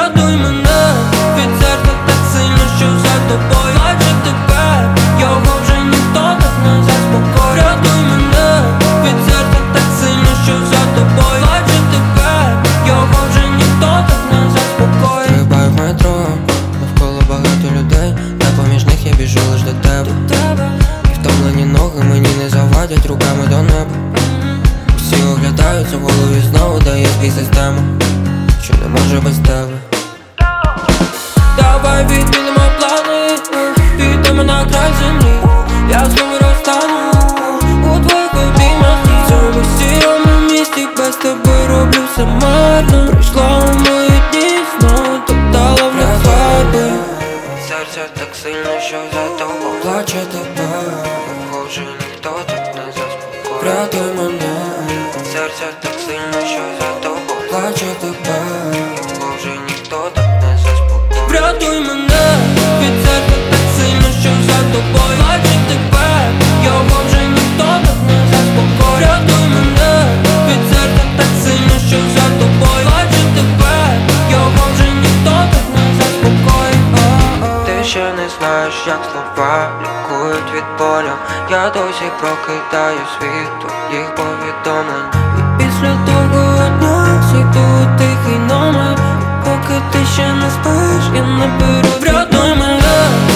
Врятуй мене від серця так сильно, що за тобою плаче тепер, його вже ніхто так не заспокоїть. Врятуй мене від серця так сильно, що за тобою плаче тепер, його вже ніхто так не заспокоїть. Стрибаю в метро, навколо багато людей, та поміж них я біжу лиш до тебе. І втомлені ноги мені не завадять руками до неба. Всі оглядаються в голові, знову дає збій система, що не може без тебе. Давай відмінимо плани, підемо на край землі. Я знову розтану у твоїх обіймах. В цьому сірому місті без тебе роблю все марно. Прийшла у мої дні, знову топтала в них фарби. Серця так сильно, що за тобою плаче тепер, його вже ніхто так не заспокоїть. Врятуй мене, серця так сильно, що за тобою плаче тепер, його вже ніхто так не заспокоїть. Врятуй мене від серця так сильно, що за тобою плаче тепер, його вже ніхто так не заспокоїть. Врятуй мене від серця так сильно, що за тобою плаче тепер, його вже ніхто так не заспокоїть. Ти ще не знаєш, як слова лікують від болю. Я досі прокидаю світ твоїх повідомлень. І після того дня зайду у тихий номер. Поки ти ще не спиш, я наберу. Врятуй мене